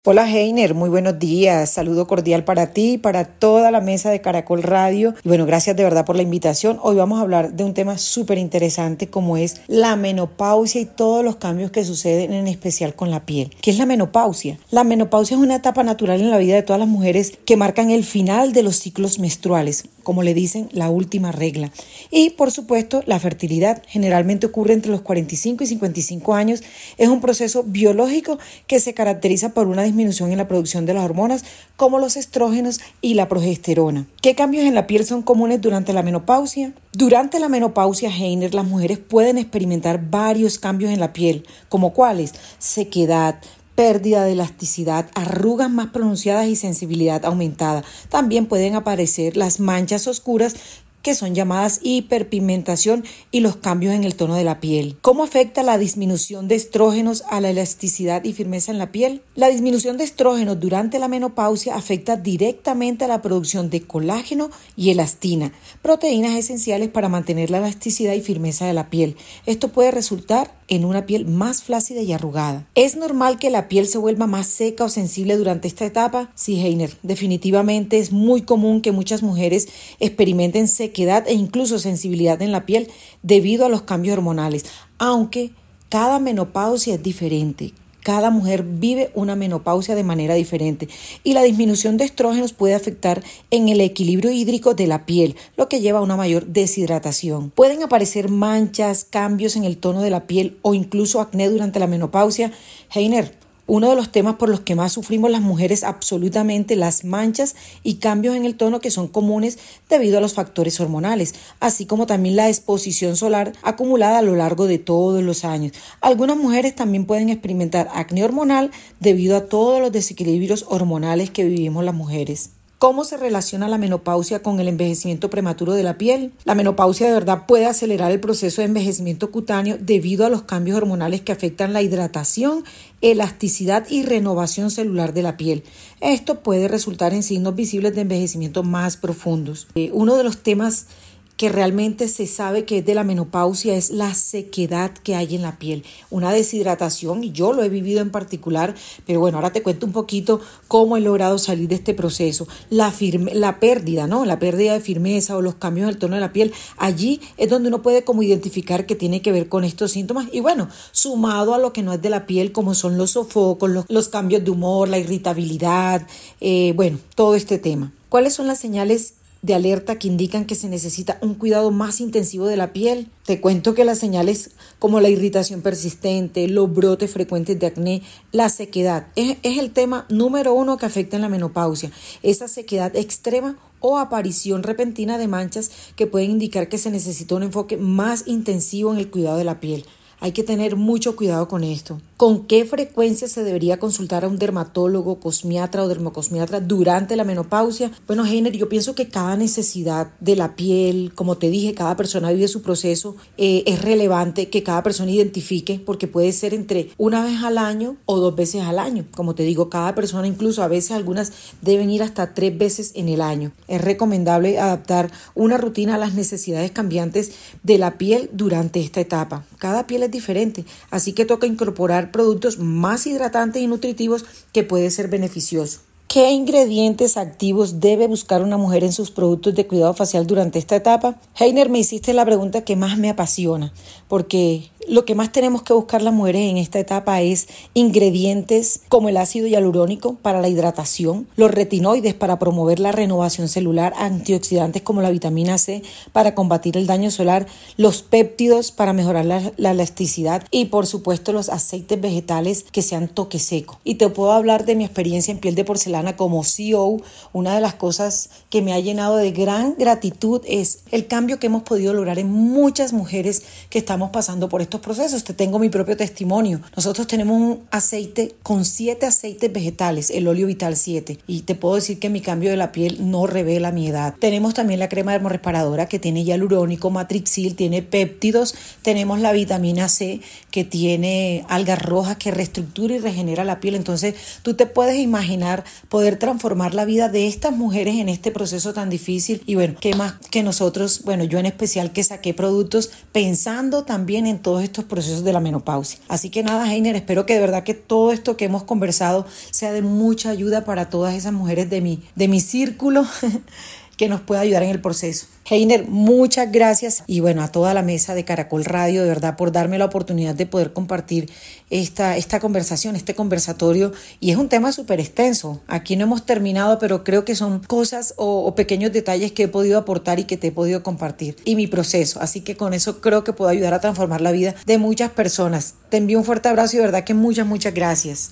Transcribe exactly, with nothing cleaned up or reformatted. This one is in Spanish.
Hola Heiner, muy buenos días, saludo cordial para ti y para toda la mesa de Caracol Radio. Y bueno, gracias de verdad por la invitación. Hoy vamos a hablar de un tema súper interesante como es la menopausia y todos los cambios que suceden en especial con la piel. ¿Qué es la menopausia? La menopausia es una etapa natural en la vida de todas las mujeres que marcan el final de los ciclos menstruales, como le dicen, la última regla. Y por supuesto, la fertilidad generalmente ocurre entre los cuarenta y cinco y cincuenta y cinco años. Es un proceso biológico que se caracteriza por una disminución en la producción de las hormonas como los estrógenos y la progesterona. ¿Qué cambios en la piel son comunes durante la menopausia? Durante la menopausia, Heiner, las mujeres pueden experimentar varios cambios en la piel, como cuáles: sequedad, pérdida de elasticidad, arrugas más pronunciadas y sensibilidad aumentada. También pueden aparecer las manchas oscuras, que son llamadas hiperpigmentación, y los cambios en el tono de la piel. ¿Cómo afecta la disminución de estrógenos a la elasticidad y firmeza en la piel? La disminución de estrógenos durante la menopausia afecta directamente a la producción de colágeno y elastina, proteínas esenciales para mantener la elasticidad y firmeza de la piel. Esto puede resultar en una piel más flácida y arrugada. ¿Es normal que la piel se vuelva más seca o sensible durante esta etapa? Sí, Heiner, definitivamente es muy común que muchas mujeres experimenten sequedad e incluso sensibilidad en la piel debido a los cambios hormonales, aunque cada menopausia es diferente. Cada mujer vive una menopausia de manera diferente y la disminución de estrógenos puede afectar en el equilibrio hídrico de la piel, lo que lleva a una mayor deshidratación. Pueden aparecer manchas, cambios en el tono de la piel o incluso acné durante la menopausia. Heiner, uno de los temas por los que más sufrimos las mujeres, absolutamente las manchas y cambios en el tono que son comunes debido a los factores hormonales, así como también la exposición solar acumulada a lo largo de todos los años. Algunas mujeres también pueden experimentar acné hormonal debido a todos los desequilibrios hormonales que vivimos las mujeres. ¿Cómo se relaciona la menopausia con el envejecimiento prematuro de la piel? La menopausia de verdad puede acelerar el proceso de envejecimiento cutáneo debido a los cambios hormonales que afectan la hidratación, elasticidad y renovación celular de la piel. Esto puede resultar en signos visibles de envejecimiento más profundos. Eh, uno de los temas que realmente se sabe que es de la menopausia es la sequedad que hay en la piel, una deshidratación, y yo lo he vivido en particular, pero bueno, ahora te cuento un poquito cómo he logrado salir de este proceso. La, firme, la pérdida, ¿no? La pérdida de firmeza o los cambios en el tono de la piel, allí es donde uno puede como identificar que tiene que ver con estos síntomas, y bueno, sumado a lo que no es de la piel, como son los sofocos, los, los cambios de humor, la irritabilidad, eh, bueno, todo este tema. ¿Cuáles son las señales de alerta que indican que se necesita un cuidado más intensivo de la piel? Te cuento que las señales como la irritación persistente, los brotes frecuentes de acné, la sequedad, es, es el tema número uno que afecta en la menopausia. Esa sequedad extrema o aparición repentina de manchas que pueden indicar que se necesita un enfoque más intensivo en el cuidado de la piel. Hay que tener mucho cuidado con esto. ¿Con qué frecuencia se debería consultar a un dermatólogo, cosmiatra o dermocosmiatra durante la menopausia? Bueno, Heiner, yo pienso que cada necesidad de la piel, como te dije, cada persona vive su proceso, eh, es relevante que cada persona identifique, porque puede ser entre una vez al año o dos veces al año. Como te digo, cada persona, incluso a veces algunas deben ir hasta tres veces en el año. Es recomendable adaptar una rutina a las necesidades cambiantes de la piel durante esta etapa. Cada piel es diferente, así que toca incorporar productos más hidratantes y nutritivos que puede ser beneficioso. ¿Qué ingredientes activos debe buscar una mujer en sus productos de cuidado facial durante esta etapa? Heiner, me hiciste la pregunta que más me apasiona, porque lo que más tenemos que buscar las mujeres en esta etapa es ingredientes como el ácido hialurónico para la hidratación, los retinoides para promover la renovación celular, antioxidantes como la vitamina C para combatir el daño solar, los péptidos para mejorar la, la elasticidad y por supuesto los aceites vegetales que sean toque seco. Y te puedo hablar de mi experiencia en piel de porcelana como C E O. Una de las cosas que me ha llenado de gran gratitud es el cambio que hemos podido lograr en muchas mujeres que estamos pasando por estos procesos. Te tengo mi propio testimonio. Nosotros tenemos un aceite con siete aceites vegetales, el Oleo Vital siete, y te puedo decir que mi cambio de la piel no revela mi edad. Tenemos también la crema dermorreparadora que tiene hialurónico, matrixil, tiene péptidos. Tenemos la vitamina C que tiene algas rojas que reestructura y regenera la piel. Entonces tú te puedes imaginar poder transformar la vida de estas mujeres en este proceso tan difícil. Y bueno, ¿qué más que nosotros? Bueno, yo en especial que saqué productos pensando también en todos todos estos procesos de la menopausia. Así que nada, Heiner, espero que de verdad que todo esto que hemos conversado sea de mucha ayuda para todas esas mujeres de mi, de mi círculo que nos pueda ayudar en el proceso. Heiner, muchas gracias y bueno, a toda la mesa de Caracol Radio, de verdad, por darme la oportunidad de poder compartir esta, esta conversación, este conversatorio, y es un tema súper extenso. Aquí no hemos terminado, pero creo que son cosas o, o pequeños detalles que he podido aportar y que te he podido compartir y mi proceso, así que con eso creo que puedo ayudar a transformar la vida de muchas personas. Te envío un fuerte abrazo y de verdad que muchas, muchas gracias.